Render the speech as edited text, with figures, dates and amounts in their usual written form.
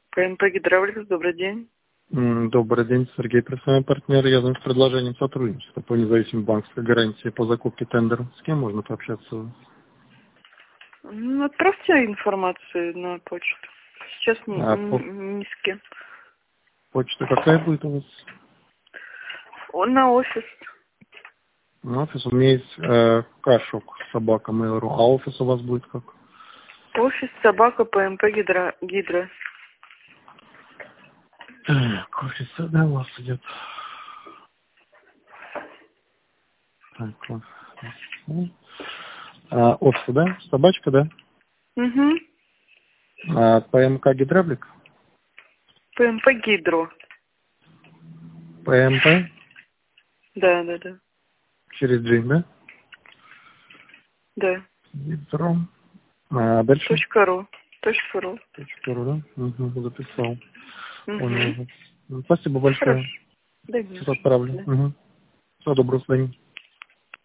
ПМП «Гидравлика», добрый день. Добрый день, Сергей, профессиональный партнер. Я с предложением сотрудничества по независимой банковской гарантии по закупке тендера. С кем можно пообщаться? Отправьте информацию на почту. Сейчас ни с кем. Почта какая будет у вас? На офис. На офис у меня есть кашук собака Mail.ru. А офис у вас будет как? Офис собака ПМП Гидро. Так, офис, да, у вас идет. Так, офис. Офис, да? Собачка, да? Угу. ПМК Гидравлик? ПМП Гидро. ПМП? Да. Через G, да? Да. Гидро. Дальше? .ру. .ру, да? Угу, записал. Угу. Понял. Спасибо большое. Хорошо. Да, Сейчас отправлю. да. Угу. Всего доброго, до свидания.